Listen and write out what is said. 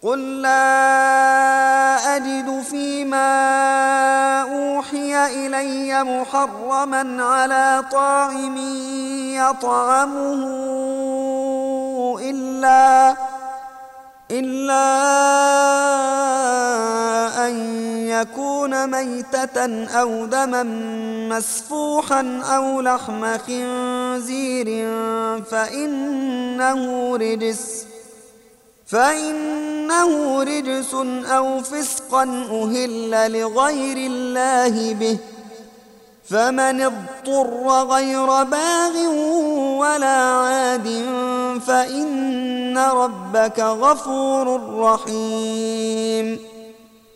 قل لا أجد فيما أوحي إلي محرما على طاعم يطعمه إلا أن يكون ميتة أو دما مسفوحا أو لحم خنزير فإنه رجس أو فسقا أهل لغير الله به، فمن اضطر غير باغ ولا عاد فإن ربك غفور رحيم.